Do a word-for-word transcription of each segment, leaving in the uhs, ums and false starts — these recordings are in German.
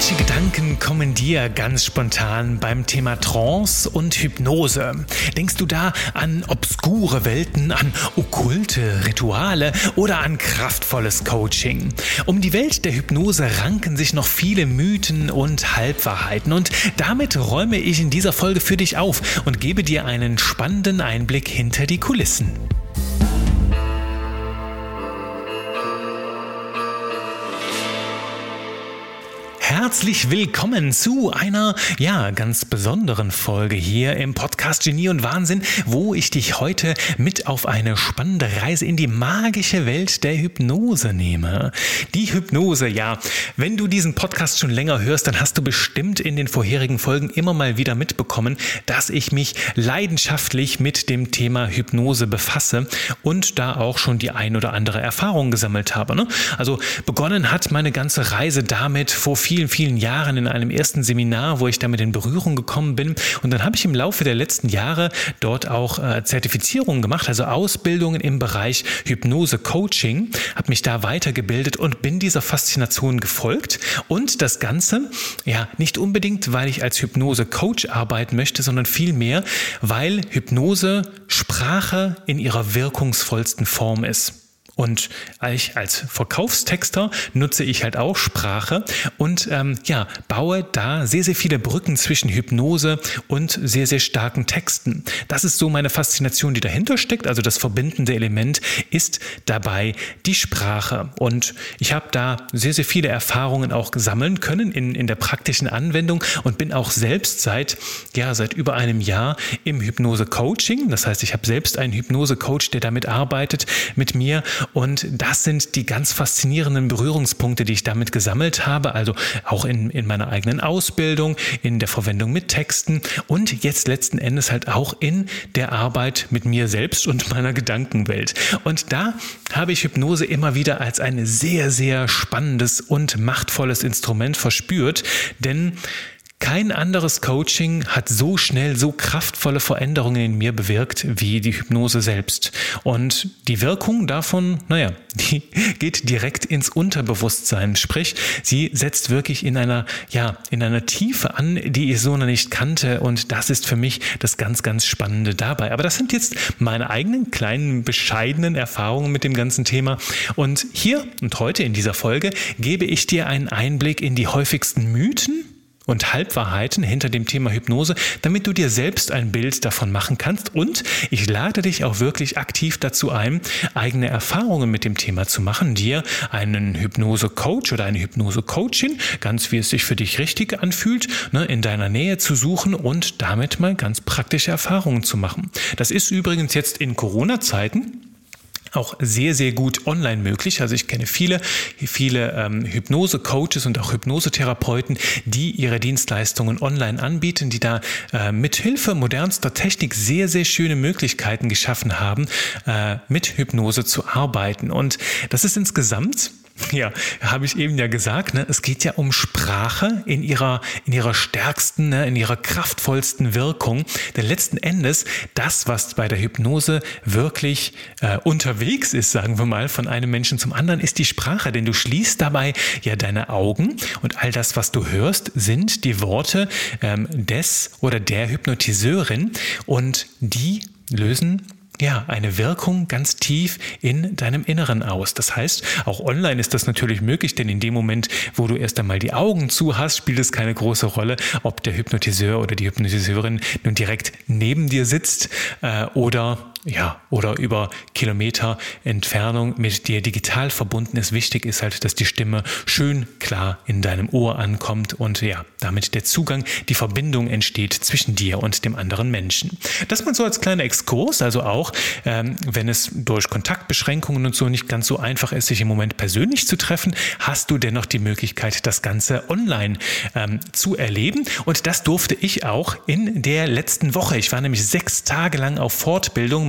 Welche Gedanken kommen dir ganz spontan beim Thema Trance und Hypnose? Denkst du da an obskure Welten, an okkulte Rituale oder an kraftvolles Coaching? Um die Welt der Hypnose ranken sich noch viele Mythen und Halbwahrheiten und damit räume ich in dieser Folge für dich auf und gebe dir einen spannenden Einblick hinter die Kulissen. Herzlich willkommen zu einer, ja, ganz besonderen Folge hier im Podcast Genie und Wahnsinn, wo ich dich heute mit auf eine spannende Reise in die magische Welt der Hypnose nehme. Die Hypnose, ja, wenn du diesen Podcast schon länger hörst, dann hast du bestimmt in den vorherigen Folgen immer mal wieder mitbekommen, dass ich mich leidenschaftlich mit dem Thema Hypnose befasse und da auch schon die ein oder andere Erfahrung gesammelt habe. Ne? Also begonnen hat meine ganze Reise damit vor vielen, vielen Jahren in einem ersten Seminar, wo ich damit in Berührung gekommen bin. Und dann habe ich im Laufe der letzten Jahre dort auch äh, Zertifizierungen gemacht, also Ausbildungen im Bereich Hypnose-Coaching, habe mich da weitergebildet und bin dieser Faszination gefolgt. Und das Ganze, ja, nicht unbedingt, weil ich als Hypnose-Coach arbeiten möchte, sondern vielmehr, weil Hypnose Sprache in ihrer wirkungsvollsten Form ist. Und ich als Verkaufstexter nutze ich halt auch Sprache und ähm, ja, baue da sehr, sehr viele Brücken zwischen Hypnose und sehr, sehr starken Texten. Das ist so meine Faszination, die dahinter steckt. Also das verbindende Element ist dabei die Sprache. Und ich habe da sehr, sehr viele Erfahrungen auch sammeln können in, in der praktischen Anwendung und bin auch selbst seit, ja, seit über einem Jahr im Hypnose-Coaching. Das heißt, ich habe selbst einen Hypnose-Coach, der damit arbeitet mit mir. Und das sind die ganz faszinierenden Berührungspunkte, die ich damit gesammelt habe, also auch in, in meiner eigenen Ausbildung, in der Verwendung mit Texten und jetzt letzten Endes halt auch in der Arbeit mit mir selbst und meiner Gedankenwelt. Und da habe ich Hypnose immer wieder als ein sehr, sehr spannendes und machtvolles Instrument verspürt, denn kein anderes Coaching hat so schnell, so kraftvolle Veränderungen in mir bewirkt wie die Hypnose selbst. Und die Wirkung davon, naja, die geht direkt ins Unterbewusstsein. Sprich, sie setzt wirklich in einer, ja, in einer Tiefe an, die ich so noch nicht kannte. Und das ist für mich das ganz, ganz Spannende dabei. Aber das sind jetzt meine eigenen kleinen, bescheidenen Erfahrungen mit dem ganzen Thema. Und hier und heute in dieser Folge gebe ich dir einen Einblick in die häufigsten Mythen und Halbwahrheiten hinter dem Thema Hypnose, damit du dir selbst ein Bild davon machen kannst. Und ich lade dich auch wirklich aktiv dazu ein, eigene Erfahrungen mit dem Thema zu machen, dir einen Hypnose-Coach oder eine Hypnose-Coachin, ganz wie es sich für dich richtig anfühlt, ne, in deiner Nähe zu suchen und damit mal ganz praktische Erfahrungen zu machen. Das ist übrigens jetzt in Corona-Zeiten auch sehr, sehr gut online möglich. Also ich kenne viele, viele ähm, Hypnose-Coaches und auch Hypnosetherapeuten, die ihre Dienstleistungen online anbieten, die da äh, mit Hilfe modernster Technik sehr, sehr schöne Möglichkeiten geschaffen haben, äh, mit Hypnose zu arbeiten. Und das ist insgesamt, ja, habe ich eben ja gesagt, ne, es geht ja um Sprache in ihrer, in ihrer stärksten, ne, in ihrer kraftvollsten Wirkung. Denn letzten Endes, das, was bei der Hypnose wirklich äh, unterwegs ist, sagen wir mal, von einem Menschen zum anderen, ist die Sprache. Denn du schließt dabei ja deine Augen und all das, was du hörst, sind die Worte ähm, des oder der Hypnotiseurin und die lösen ja, eine Wirkung ganz tief in deinem Inneren aus. Das heißt, auch online ist das natürlich möglich, denn in dem Moment, wo du erst einmal die Augen zu hast, spielt es keine große Rolle, ob der Hypnotiseur oder die Hypnotiseurin nun direkt neben dir sitzt äh, oder ja, oder über Kilometer Entfernung mit dir digital verbunden ist. Wichtig ist halt, dass die Stimme schön klar in deinem Ohr ankommt und ja, damit der Zugang, die Verbindung entsteht zwischen dir und dem anderen Menschen. Das mal so als kleiner Exkurs, also auch, ähm, wenn es durch Kontaktbeschränkungen und so nicht ganz so einfach ist, sich im Moment persönlich zu treffen, hast du dennoch die Möglichkeit, das Ganze online ähm, zu erleben. Und das durfte ich auch in der letzten Woche. Ich war nämlich sechs Tage lang auf Fortbildung.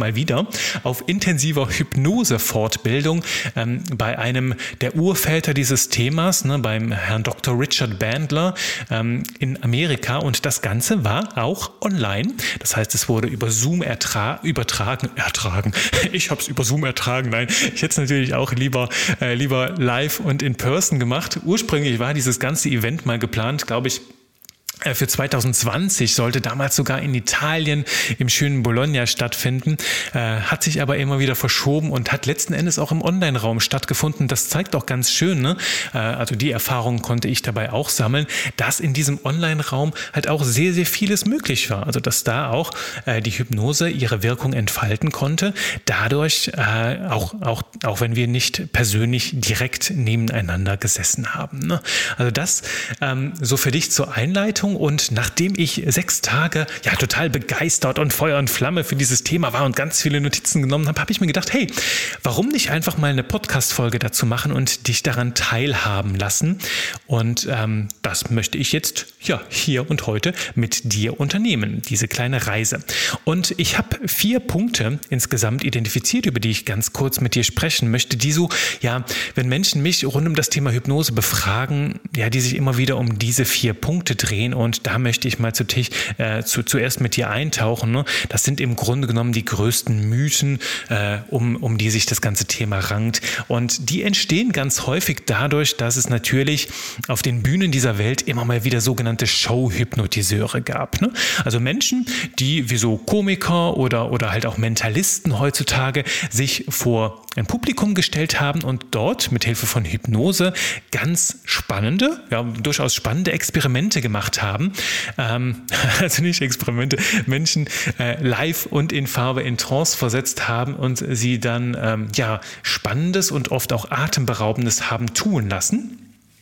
mal wieder auf intensiver Hypnose-Fortbildung ähm, bei einem der Urväter dieses Themas, ne, beim Herrn Doktor Richard Bandler ähm, in Amerika. Und das Ganze war auch online. Das heißt, es wurde über Zoom ertra- übertragen. Ertragen. Ich habe es über Zoom ertragen. Nein, ich hätte es natürlich auch lieber, äh, lieber live und in person gemacht. Ursprünglich war dieses ganze Event mal geplant, glaube ich, für zwanzig zwanzig, sollte damals sogar in Italien im schönen Bologna stattfinden, äh, hat sich aber immer wieder verschoben und hat letzten Endes auch im Online-Raum stattgefunden. Das zeigt auch ganz schön, ne? äh, also die Erfahrung konnte ich dabei auch sammeln, dass in diesem Online-Raum halt auch sehr, sehr vieles möglich war. Also dass da auch äh, die Hypnose ihre Wirkung entfalten konnte. Dadurch, äh, auch, auch, auch wenn wir nicht persönlich direkt nebeneinander gesessen haben. Ne? Also das ähm, so für dich zur Einleitung. Und nachdem ich sechs Tage ja total begeistert und Feuer und Flamme für dieses Thema war und ganz viele Notizen genommen habe, habe ich mir gedacht, hey, warum nicht einfach mal eine Podcast-Folge dazu machen und dich daran teilhaben lassen? Und ähm, das möchte ich jetzt ja hier und heute mit dir unternehmen, diese kleine Reise. Und ich habe vier Punkte insgesamt identifiziert, über die ich ganz kurz mit dir sprechen möchte, die so, ja, wenn Menschen mich rund um das Thema Hypnose befragen, ja, die sich immer wieder um diese vier Punkte drehen. Und da möchte ich mal zu, äh, zu, zuerst mit dir eintauchen. Ne? Das sind im Grunde genommen die größten Mythen, äh, um, um die sich das ganze Thema rankt. Und die entstehen ganz häufig dadurch, dass es natürlich auf den Bühnen dieser Welt immer mal wieder sogenannte Show-Hypnotiseure gab. Ne? Also Menschen, die wie so Komiker oder, oder halt auch Mentalisten heutzutage sich vor ein Publikum gestellt haben und dort mit Hilfe von Hypnose ganz spannende, ja, durchaus spannende Experimente gemacht haben. Ähm, also nicht Experimente, Menschen äh, live und in Farbe in Trance versetzt haben und sie dann ähm, ja Spannendes und oft auch Atemberaubendes haben tun lassen.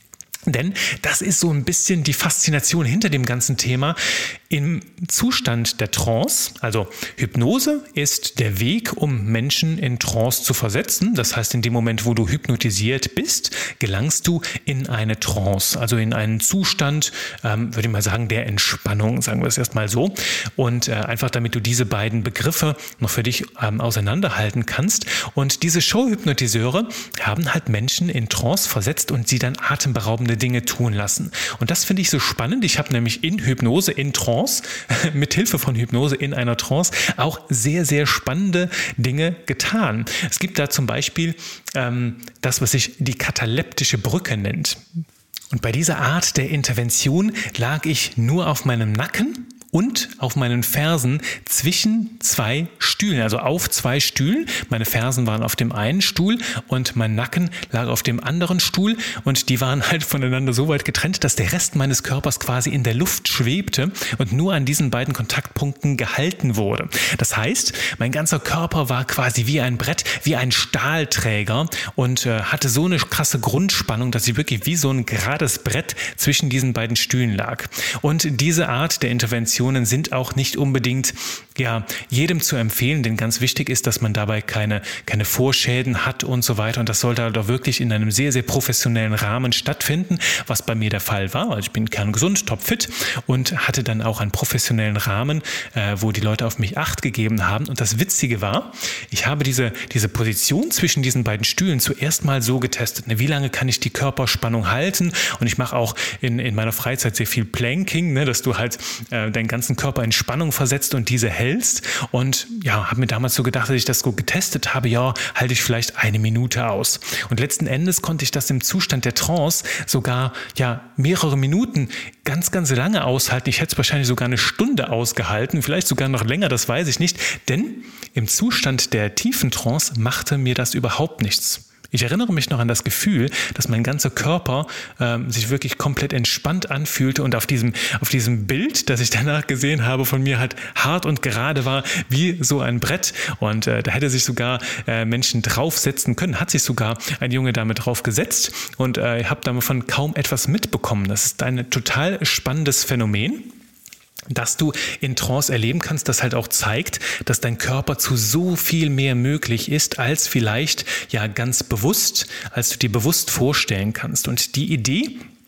Denn das ist so ein bisschen die Faszination hinter dem ganzen Thema. Im Zustand der Trance, also Hypnose ist der Weg, um Menschen in Trance zu versetzen. Das heißt, in dem Moment, wo du hypnotisiert bist, gelangst du in eine Trance, also in einen Zustand, ähm, würde ich mal sagen, der Entspannung, sagen wir es erstmal so. Und äh, einfach damit du diese beiden Begriffe noch für dich ähm, auseinanderhalten kannst. Und diese Show-Hypnotiseure haben halt Menschen in Trance versetzt und sie dann atemberaubende Dinge tun lassen. Und das finde ich so spannend. Ich habe nämlich in Hypnose, in Trance, mit Hilfe von Hypnose in einer Trance auch sehr, sehr spannende Dinge getan. Es gibt da zum Beispiel ähm, das, was sich die kataleptische Brücke nennt. Und bei dieser Art der Intervention lag ich nur auf meinem Nacken und auf meinen Fersen zwischen zwei Stühlen, also auf zwei Stühlen. Meine Fersen waren auf dem einen Stuhl und mein Nacken lag auf dem anderen Stuhl und die waren halt voneinander so weit getrennt, dass der Rest meines Körpers quasi in der Luft schwebte und nur an diesen beiden Kontaktpunkten gehalten wurde. Das heißt, mein ganzer Körper war quasi wie ein Brett, wie ein Stahlträger und äh, hatte so eine krasse Grundspannung, dass ich wirklich wie so ein gerades Brett zwischen diesen beiden Stühlen lag. Und diese Art der Intervention sind auch nicht unbedingt ja, jedem zu empfehlen, denn ganz wichtig ist, dass man dabei keine, keine Vorschäden hat und so weiter und das sollte halt auch wirklich in einem sehr, sehr professionellen Rahmen stattfinden, was bei mir der Fall war. Also ich bin kerngesund, topfit und hatte dann auch einen professionellen Rahmen, äh, wo die Leute auf mich Acht gegeben haben und das Witzige war, ich habe diese, diese Position zwischen diesen beiden Stühlen zuerst mal so getestet, ne, wie lange kann ich die Körperspannung halten und ich mache auch in, in meiner Freizeit sehr viel Planking, ne, dass du halt äh, deinen ganzen Körper in Spannung versetzt und diese hältst und ja, habe mir damals so gedacht, dass ich das so getestet habe, ja, halte ich vielleicht eine Minute aus. Und letzten Endes konnte ich das im Zustand der Trance sogar ja mehrere Minuten ganz, ganz lange aushalten. Ich hätte es wahrscheinlich sogar eine Stunde ausgehalten, vielleicht sogar noch länger, das weiß ich nicht, denn im Zustand der tiefen Trance machte mir das überhaupt nichts. Ich erinnere mich noch an das Gefühl, dass mein ganzer Körper ähm, sich wirklich komplett entspannt anfühlte und auf diesem, auf diesem Bild, das ich danach gesehen habe, von mir halt hart und gerade war, wie so ein Brett. Und äh, da hätte sich sogar äh, Menschen draufsetzen können, hat sich sogar ein Junge damit drauf gesetzt und äh, ich habe davon kaum etwas mitbekommen. Das ist ein total spannendes Phänomen, dass du in Trance erleben kannst, das halt auch zeigt, dass dein Körper zu so viel mehr möglich ist, als vielleicht ja ganz bewusst, als du dir bewusst vorstellen kannst. Und die Idee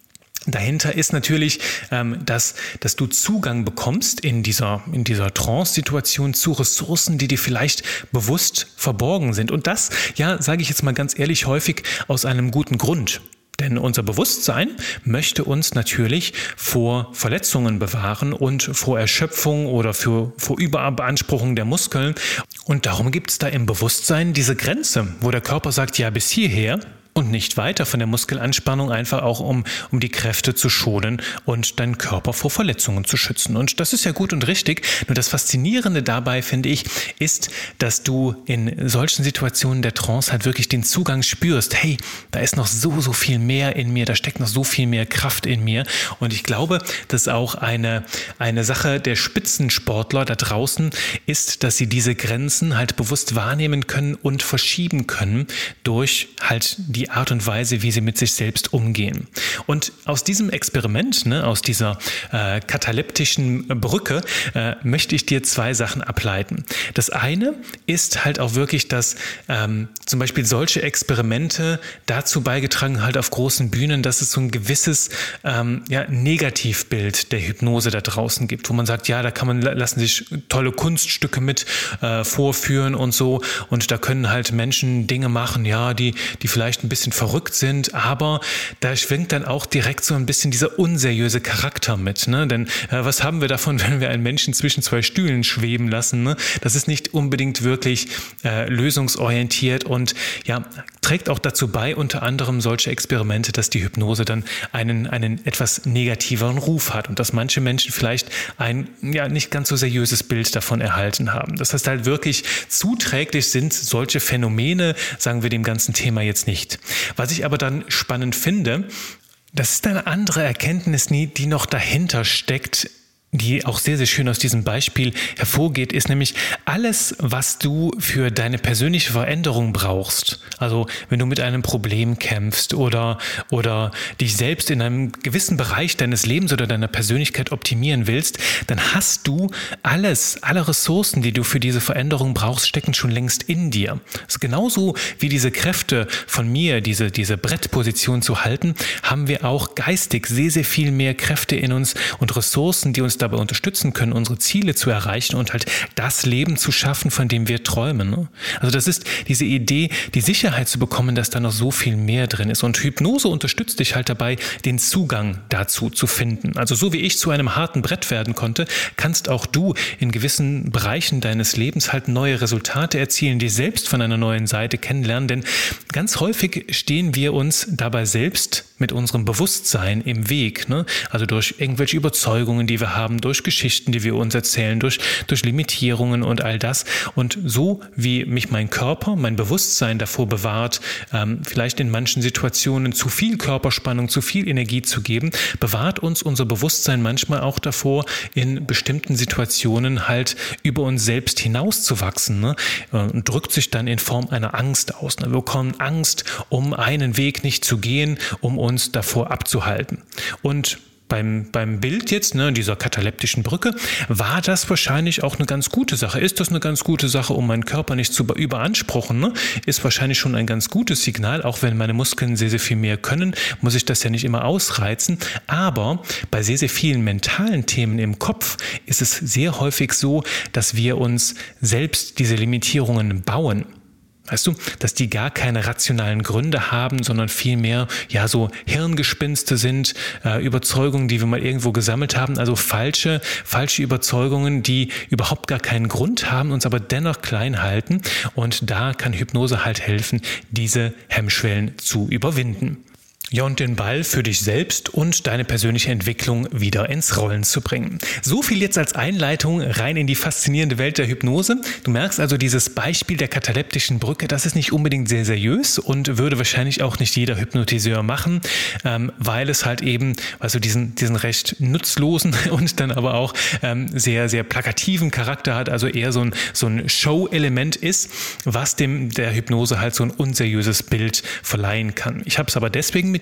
Dahinter ist natürlich, ähm, dass, dass du Zugang bekommst in dieser, in dieser Trance-Situation zu Ressourcen, die dir vielleicht bewusst verborgen sind. Und das, ja, sage ich jetzt mal ganz ehrlich, häufig aus einem guten Grund. Denn unser Bewusstsein möchte uns natürlich vor Verletzungen bewahren und vor Erschöpfung oder für, vor Überbeanspruchung der Muskeln. Und darum gibt es da im Bewusstsein diese Grenze, wo der Körper sagt, ja, bis hierher und nicht weiter von der Muskelanspannung, einfach auch um, um die Kräfte zu schonen und deinen Körper vor Verletzungen zu schützen. Und das ist ja gut und richtig. Nur das Faszinierende dabei, finde ich, ist, dass du in solchen Situationen der Trance halt wirklich den Zugang spürst. Hey, da ist noch so, so viel mehr in mir, da steckt noch so viel mehr Kraft in mir. Und ich glaube, dass auch eine, eine Sache der Spitzensportler da draußen ist, dass sie diese Grenzen halt bewusst wahrnehmen können und verschieben können durch halt die Die Art und Weise, wie sie mit sich selbst umgehen. Und aus diesem Experiment, ne, aus dieser äh, kataleptischen Brücke, äh, möchte ich dir zwei Sachen ableiten. Das eine ist halt auch wirklich, dass ähm, zum Beispiel solche Experimente dazu beigetragen halt auf großen Bühnen, dass es so ein gewisses ähm, ja, Negativbild der Hypnose da draußen gibt, wo man sagt, ja, da kann man lassen sich tolle Kunststücke mit äh, vorführen und so, und da können halt Menschen Dinge machen, ja, die, die vielleicht ein bisschen verrückt sind, aber da schwingt dann auch direkt so ein bisschen dieser unseriöse Charakter mit, ne? Denn äh, was haben wir davon, wenn wir einen Menschen zwischen zwei Stühlen schweben lassen, ne? Das ist nicht unbedingt wirklich äh, lösungsorientiert und ja, trägt auch dazu bei, unter anderem solche Experimente, dass die Hypnose dann einen, einen etwas negativeren Ruf hat und dass manche Menschen vielleicht ein ja nicht ganz so seriöses Bild davon erhalten haben. Das heißt halt wirklich, zuträglich sind solche Phänomene, sagen wir dem ganzen Thema jetzt nicht. Was ich aber dann spannend finde, das ist eine andere Erkenntnis, die noch dahinter steckt, die auch sehr, sehr schön aus diesem Beispiel hervorgeht, ist nämlich alles, was du für deine persönliche Veränderung brauchst. Also wenn du mit einem Problem kämpfst oder, oder dich selbst in einem gewissen Bereich deines Lebens oder deiner Persönlichkeit optimieren willst, dann hast du alles, alle Ressourcen, die du für diese Veränderung brauchst, stecken schon längst in dir. Das ist genauso wie diese Kräfte von mir, diese, diese Brettposition zu halten, haben wir auch geistig sehr, sehr viel mehr Kräfte in uns und Ressourcen, die uns dabei unterstützen können, unsere Ziele zu erreichen und halt das Leben zu schaffen, von dem wir träumen. Ne? Also das ist diese Idee, die Sicherheit zu bekommen, dass da noch so viel mehr drin ist. Und Hypnose unterstützt dich halt dabei, den Zugang dazu zu finden. Also so wie ich zu einem harten Brett werden konnte, kannst auch du in gewissen Bereichen deines Lebens halt neue Resultate erzielen, die selbst von einer neuen Seite kennenlernen. Denn ganz häufig stehen wir uns dabei selbst mit unserem Bewusstsein im Weg. Ne? Also durch irgendwelche Überzeugungen, die wir haben, durch Geschichten, die wir uns erzählen, durch, durch Limitierungen und all das. Und so wie mich mein Körper, mein Bewusstsein davor bewahrt, ähm, vielleicht in manchen Situationen zu viel Körperspannung, zu viel Energie zu geben, bewahrt uns unser Bewusstsein manchmal auch davor, in bestimmten Situationen halt über uns selbst hinauszuwachsen, ne? Und drückt sich dann in Form einer Angst aus. Ne? Wir bekommen Angst, um einen Weg nicht zu gehen, um uns davor abzuhalten. Und Beim, beim Bild jetzt, ne, dieser kataleptischen Brücke, war das wahrscheinlich auch eine ganz gute Sache. Ist das eine ganz gute Sache, um meinen Körper nicht zu überanspruchen? Ne? Ist wahrscheinlich schon ein ganz gutes Signal, auch wenn meine Muskeln sehr, sehr viel mehr können, muss ich das ja nicht immer ausreizen. Aber bei sehr, sehr vielen mentalen Themen im Kopf ist es sehr häufig so, dass wir uns selbst diese Limitierungen bauen. Weißt du, dass die gar keine rationalen Gründe haben, sondern vielmehr ja so Hirngespinste sind, äh, Überzeugungen, die wir mal irgendwo gesammelt haben, also falsche, falsche Überzeugungen, die überhaupt gar keinen Grund haben, uns aber dennoch klein halten. Und da kann Hypnose halt helfen, diese Hemmschwellen zu überwinden. Ja, und den Ball für dich selbst und deine persönliche Entwicklung wieder ins Rollen zu bringen. So viel jetzt als Einleitung rein in die faszinierende Welt der Hypnose. Du merkst also, dieses Beispiel der kataleptischen Brücke, das ist nicht unbedingt sehr seriös und würde wahrscheinlich auch nicht jeder Hypnotiseur machen, ähm, weil es halt eben, also diesen, diesen recht nutzlosen und dann aber auch ähm, sehr, sehr plakativen Charakter hat, also eher so ein, so ein Show-Element ist, was dem der Hypnose halt so ein unseriöses Bild verleihen kann. Ich habe es aber deswegen mit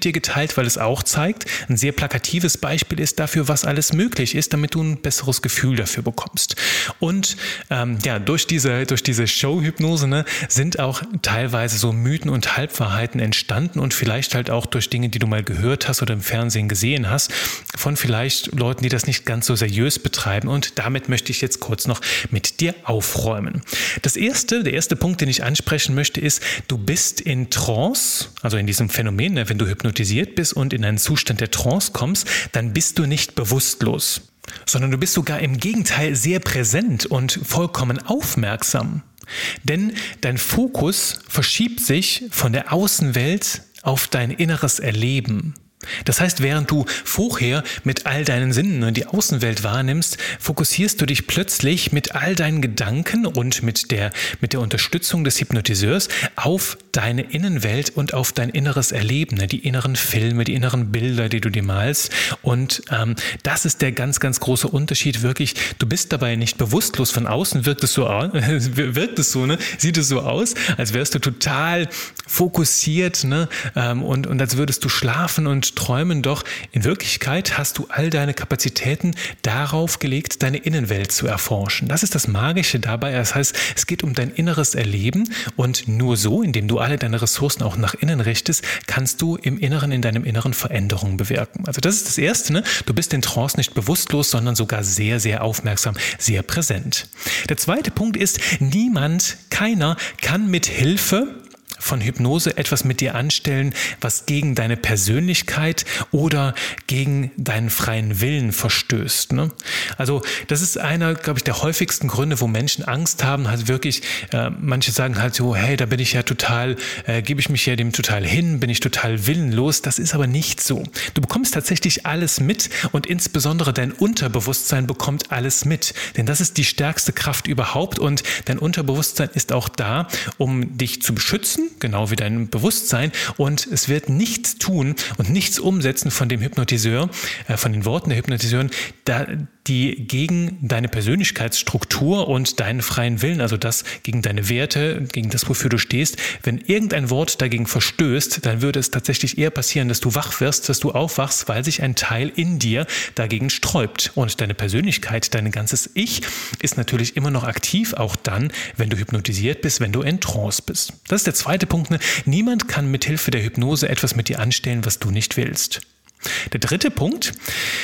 mit dir geteilt, weil es auch zeigt, ein sehr plakatives Beispiel ist dafür, was alles möglich ist, damit du ein besseres Gefühl dafür bekommst. Und ähm, ja, durch diese, durch diese Show-Hypnose ne, sind auch teilweise so Mythen und Halbwahrheiten entstanden und vielleicht halt auch durch Dinge, die du mal gehört hast oder im Fernsehen gesehen hast, von vielleicht Leuten, die das nicht ganz so seriös betreiben. Und damit möchte ich jetzt kurz noch mit dir aufräumen. Das erste, der erste Punkt, den ich ansprechen möchte, ist, du bist in Trance, also in diesem Phänomen, wenn du hypnotisiert bist und in einen Zustand der Trance kommst, dann bist du nicht bewusstlos, sondern du bist sogar im Gegenteil sehr präsent und vollkommen aufmerksam. Denn dein Fokus verschiebt sich von der Außenwelt auf dein inneres Erleben. Das heißt, während du vorher mit all deinen Sinnen die Außenwelt wahrnimmst, fokussierst du dich plötzlich mit all deinen Gedanken und mit der, mit der Unterstützung des Hypnotiseurs auf deine Innenwelt und auf dein inneres Erleben, die inneren Filme, die inneren Bilder, die du dir malst. Und ähm, das ist der ganz, ganz große Unterschied. Wirklich, du bist dabei nicht bewusstlos. Von außen wirkt es so, wirkt es so, ne? Sieht es so aus, als wärst du total fokussiert, ne? ähm, und, und als würdest du schlafen und träumen, doch in Wirklichkeit hast du all deine Kapazitäten darauf gelegt, deine Innenwelt zu erforschen. Das ist das Magische dabei. Das heißt, es geht um dein inneres Erleben und nur so, indem du alle deine Ressourcen auch nach innen richtest, kannst du im Inneren, in deinem Inneren Veränderungen bewirken. Also das ist das Erste, ne? Du bist in Trance nicht bewusstlos, sondern sogar sehr, sehr aufmerksam, sehr präsent. Der zweite Punkt ist, niemand, keiner kann mit Hilfe von Hypnose etwas mit dir anstellen, was gegen deine Persönlichkeit oder gegen deinen freien Willen verstößt. Ne? Also das ist einer, glaube ich, der häufigsten Gründe, wo Menschen Angst haben, halt wirklich, äh, manche sagen halt so, hey, da bin ich ja total, äh, gebe ich mich ja dem total hin, bin ich total willenlos. Das ist aber nicht so. Du bekommst tatsächlich alles mit und insbesondere dein Unterbewusstsein bekommt alles mit. Denn das ist die stärkste Kraft überhaupt und dein Unterbewusstsein ist auch da, um dich zu beschützen, genau wie dein Bewusstsein, und es wird nichts tun und nichts umsetzen von dem Hypnotiseur, äh, von den Worten der Hypnotiseuren, da, die gegen deine Persönlichkeitsstruktur und deinen freien Willen, also das gegen deine Werte, gegen das, wofür du stehst, wenn irgendein Wort dagegen verstößt, dann würde es tatsächlich eher passieren, dass du wach wirst, dass du aufwachst, weil sich ein Teil in dir dagegen sträubt. Und deine Persönlichkeit, dein ganzes Ich ist natürlich immer noch aktiv, auch dann, wenn du hypnotisiert bist, wenn du in Trance bist. Das ist der zweite Punkt. Ne? Niemand kann mit Hilfe der Hypnose etwas mit dir anstellen, was du nicht willst. Der dritte Punkt: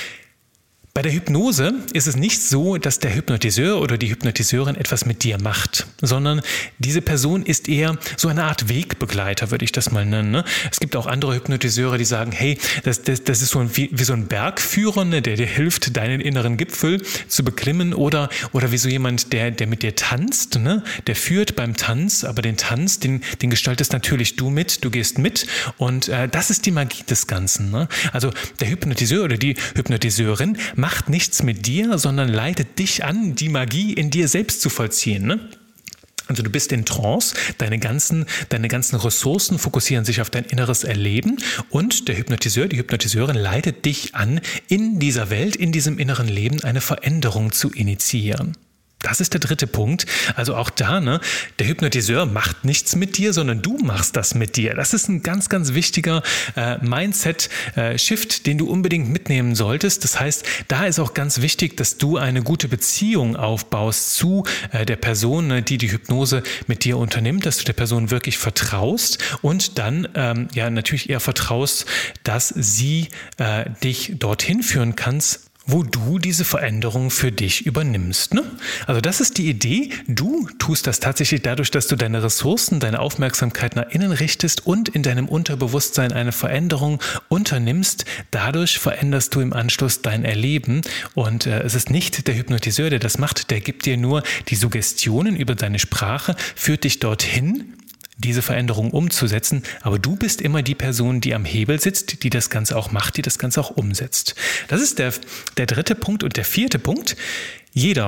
Bei der Hypnose ist es nicht so, dass der Hypnotiseur oder die Hypnotiseurin etwas mit dir macht, sondern diese Person ist eher so eine Art Wegbegleiter, würde ich das mal nennen. Ne? Es gibt auch andere Hypnotiseure, die sagen, hey, das, das, das ist so ein, wie, wie so ein Bergführer, ne, der dir hilft, deinen inneren Gipfel zu beklimmen, oder, oder wie so jemand, der, der mit dir tanzt, ne? Der führt beim Tanz, aber den Tanz, den, den gestaltest natürlich du mit, du gehst mit, und äh, das ist die Magie des Ganzen. Ne? Also der Hypnotiseur oder die Hypnotiseurin macht macht nichts mit dir, sondern leitet dich an, die Magie in dir selbst zu vollziehen. Ne? Also du bist in Trance, deine ganzen, deine ganzen Ressourcen fokussieren sich auf dein inneres Erleben und der Hypnotiseur, die Hypnotiseurin leitet dich an, in dieser Welt, in diesem inneren Leben eine Veränderung zu initiieren. Das ist der dritte Punkt. Also auch da, ne, der Hypnotiseur macht nichts mit dir, sondern du machst das mit dir. Das ist ein ganz, ganz wichtiger äh, Mindset-Shift, äh, den du unbedingt mitnehmen solltest. Das heißt, da ist auch ganz wichtig, dass du eine gute Beziehung aufbaust zu äh, der Person, ne, die die Hypnose mit dir unternimmt, dass du der Person wirklich vertraust und dann ähm, ja natürlich eher vertraust, dass sie äh, dich dorthin führen kannst, wo du diese Veränderung für dich übernimmst. Ne? Also das ist die Idee. Du tust das tatsächlich dadurch, dass du deine Ressourcen, deine Aufmerksamkeit nach innen richtest und in deinem Unterbewusstsein eine Veränderung unternimmst. Dadurch veränderst du im Anschluss dein Erleben. Und äh, es ist nicht der Hypnotiseur, der das macht. Der gibt dir nur die Suggestionen über deine Sprache, führt dich dorthin, diese Veränderung umzusetzen, aber du bist immer die Person, die am Hebel sitzt, die das Ganze auch macht, die das Ganze auch umsetzt. Das ist der, der dritte Punkt. Und der vierte Punkt: Jeder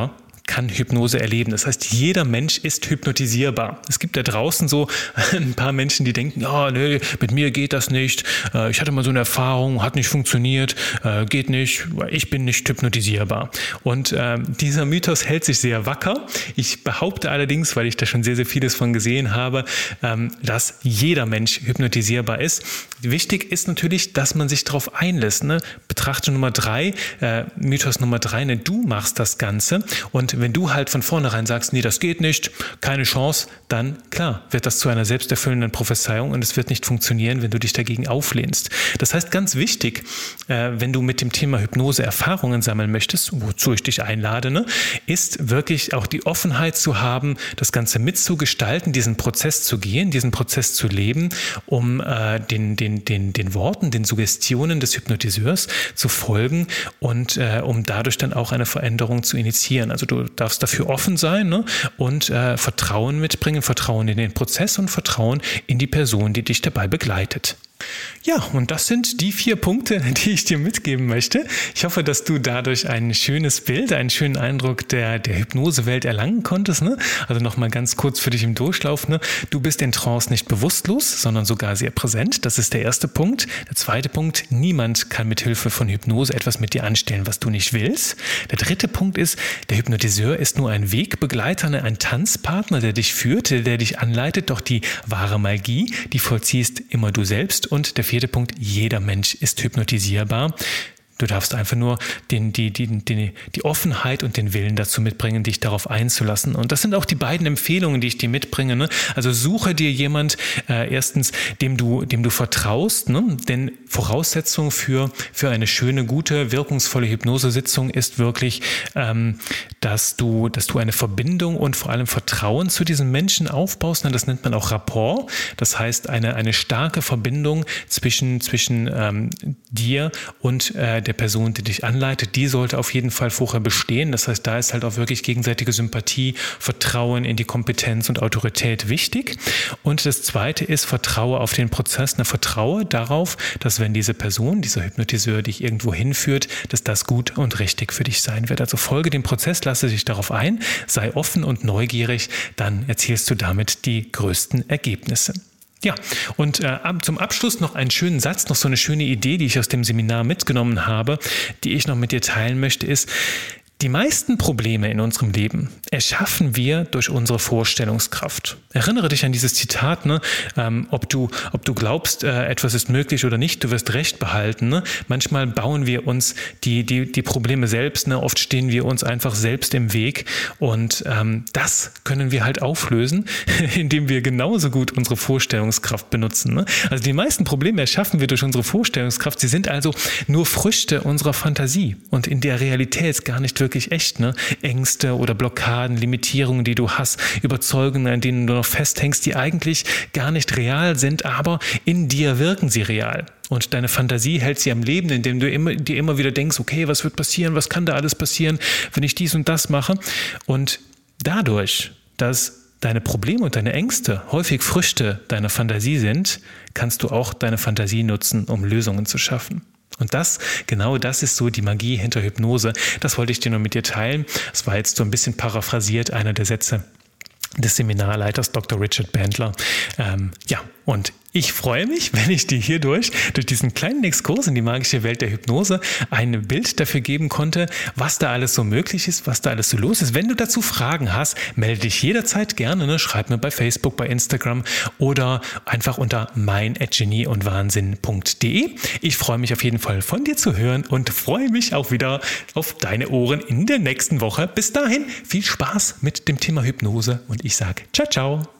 kann Hypnose erleben. Das heißt, jeder Mensch ist hypnotisierbar. Es gibt da draußen so ein paar Menschen, die denken, ja, nee, mit mir geht das nicht. Ich hatte mal so eine Erfahrung, hat nicht funktioniert, geht nicht, ich bin nicht hypnotisierbar. Und äh, dieser Mythos hält sich sehr wacker. Ich behaupte allerdings, weil ich da schon sehr, sehr vieles von gesehen habe, ähm, dass jeder Mensch hypnotisierbar ist. Wichtig ist natürlich, dass man sich darauf einlässt. Ne? Betrachte Nummer drei, äh, Mythos Nummer drei, ne? Du machst das Ganze. Und wenn du halt von vornherein sagst, nee, das geht nicht, keine Chance, dann klar, wird das zu einer selbsterfüllenden Prophezeiung und es wird nicht funktionieren, wenn du dich dagegen auflehnst. Das heißt, ganz wichtig, äh, wenn du mit dem Thema Hypnose Erfahrungen sammeln möchtest, wozu ich dich einlade, ne, ist wirklich auch die Offenheit zu haben, das Ganze mitzugestalten, diesen Prozess zu gehen, diesen Prozess zu leben, um äh, den, den, den, den Worten, den Suggestionen des Hypnotiseurs zu folgen und äh, um dadurch dann auch eine Veränderung zu initiieren. Also du darfst dafür offen sein, ne, und äh, Vertrauen mitbringen, Vertrauen in den Prozess und Vertrauen in die Person, die dich dabei begleitet. Ja, und das sind die vier Punkte, die ich dir mitgeben möchte. Ich hoffe, dass du dadurch ein schönes Bild, einen schönen Eindruck der, der Hypnosewelt erlangen konntest. Ne? Also nochmal ganz kurz für dich im Durchlauf. Ne? Du bist in Trance nicht bewusstlos, sondern sogar sehr präsent. Das ist der erste Punkt. Der zweite Punkt, niemand kann mit Hilfe von Hypnose etwas mit dir anstellen, was du nicht willst. Der dritte Punkt ist, der Hypnotiseur ist nur ein Wegbegleiter, ein Tanzpartner, der dich führt, der dich anleitet. Doch die wahre Magie, die vollziehst immer du selbst. Und der vierte Punkt, jeder Mensch ist hypnotisierbar. Du darfst einfach nur den, die, die, die, die Offenheit und den Willen dazu mitbringen, dich darauf einzulassen. Und das sind auch die beiden Empfehlungen, die ich dir mitbringe. Ne? Also suche dir jemand, äh, erstens, dem du, dem du vertraust. Ne? Denn Voraussetzung für, für eine schöne, gute, wirkungsvolle Hypnosesitzung ist wirklich, ähm, dass du, dass du eine Verbindung und vor allem Vertrauen zu diesem Menschen aufbaust. Ne? Das nennt man auch Rapport. Das heißt, eine, eine starke Verbindung zwischen, zwischen ähm, dir und äh, der Person, die dich anleitet, die sollte auf jeden Fall vorher bestehen. Das heißt, da ist halt auch wirklich gegenseitige Sympathie, Vertrauen in die Kompetenz und Autorität wichtig. Und das Zweite ist, vertraue auf den Prozess. Na, vertraue darauf, dass wenn diese Person, dieser Hypnotiseur dich irgendwo hinführt, dass das gut und richtig für dich sein wird. Also folge dem Prozess, lasse dich darauf ein, sei offen und neugierig, dann erzielst du damit die größten Ergebnisse. Ja, und äh, zum Abschluss noch einen schönen Satz, noch so eine schöne Idee, die ich aus dem Seminar mitgenommen habe, die ich noch mit dir teilen möchte, ist: Die meisten Probleme in unserem Leben erschaffen wir durch unsere Vorstellungskraft. Erinnere dich an dieses Zitat, ne? ähm, ob du, ob du glaubst, äh, etwas ist möglich oder nicht, du wirst Recht behalten. Ne? Manchmal bauen wir uns die, die, die Probleme selbst, ne? Oft stehen wir uns einfach selbst im Weg und ähm, das können wir halt auflösen, indem wir genauso gut unsere Vorstellungskraft benutzen. Ne? Also die meisten Probleme erschaffen wir durch unsere Vorstellungskraft, sie sind also nur Früchte unserer Fantasie und in der Realität gar nicht wirklich echt, ne? Ängste oder Blockaden, Limitierungen, die du hast, Überzeugungen, an denen du noch festhängst, die eigentlich gar nicht real sind, aber in dir wirken sie real. Und deine Fantasie hält sie am Leben, indem du immer, dir immer wieder denkst, okay, was wird passieren, was kann da alles passieren, wenn ich dies und das mache? Und dadurch, dass deine Probleme und deine Ängste häufig Früchte deiner Fantasie sind, kannst du auch deine Fantasie nutzen, um Lösungen zu schaffen. Und das, genau das ist so die Magie hinter Hypnose. Das wollte ich dir nur mit dir teilen. Das war jetzt so ein bisschen paraphrasiert, einer der Sätze des Seminarleiters Doktor Richard Bandler. Ähm, ja, und ich freue mich, wenn ich dir hierdurch, durch diesen kleinen Exkurs in die magische Welt der Hypnose, ein Bild dafür geben konnte, was da alles so möglich ist, was da alles so los ist. Wenn du dazu Fragen hast, melde dich jederzeit gerne, ne? Schreib mir bei Facebook, bei Instagram oder einfach unter mein at genie und wahnsinn punkt de. Ich freue mich auf jeden Fall von dir zu hören und freue mich auch wieder auf deine Ohren in der nächsten Woche. Bis dahin, viel Spaß mit dem Thema Hypnose und ich sage ciao, ciao.